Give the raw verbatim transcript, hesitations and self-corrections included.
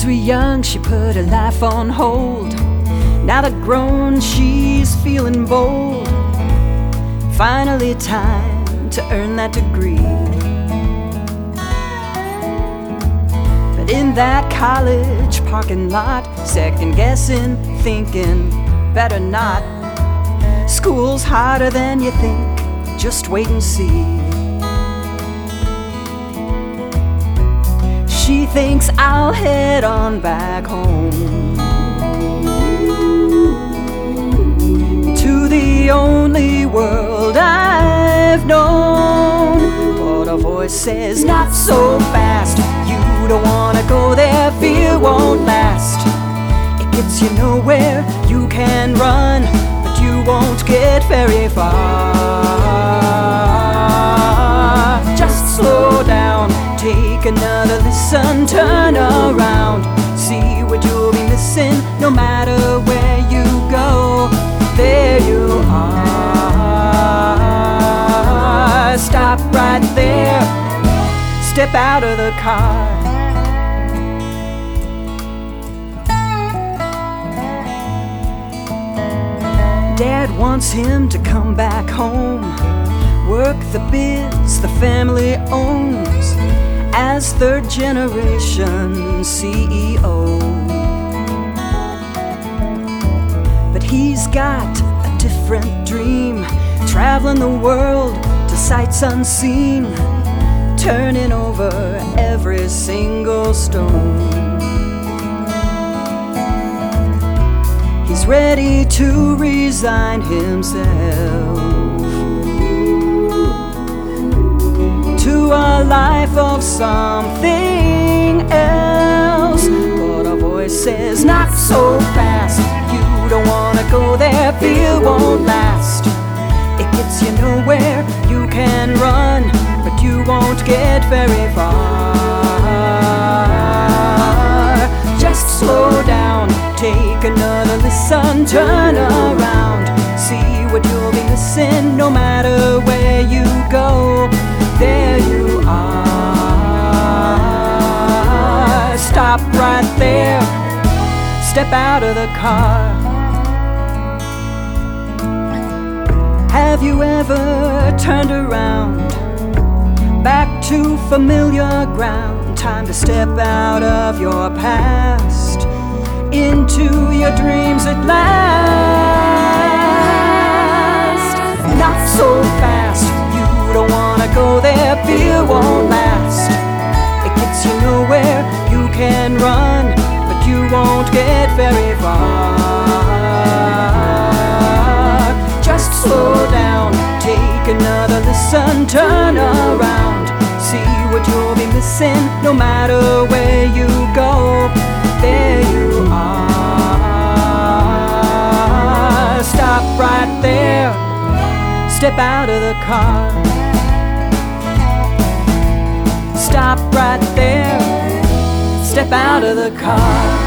were young, she put her life on hold. Now that grown, she's feeling bold. Finally time to earn that degree. But in that college parking lot, second guessing, thinking, better not. School's harder than you think, just wait and see. She thinks I'll head on back home to the only world I've known. But a voice says, not so fast. You don't wanna go there, fear won't last. It gets you nowhere, you can run, but you won't get very far. Just slow down, take another listen, turn around, see what you'll be missing. No matter where you go, there you are. Stop right there, step out of the car. Dad wants him to come back home, work the biz the family owns as third generation C E O. But he's got a different dream, traveling the world to sights unseen, turning over every single stone. He's ready to resign himself to a life of something else. But a voice says, not so fast. You don't wanna go there, fear won't last. It gets you nowhere, you can run, but you won't get very far. Just slow down, take another listen, turn around, see what you'll be missing. No matter where you go, there you are. Stop right there, step out of the car. Have you ever turned around, back to familiar ground? Time to step out of your past, into your dreams at last. Not so fast, you don't wanna go there, fear won't last. It gets you nowhere, you can run, but you won't get very far. Just slow down, take another listen, turn around, see what you'll be missing. No matter where you go, there you are. Stop right there, step out of the car. Stop right there, step out of the car.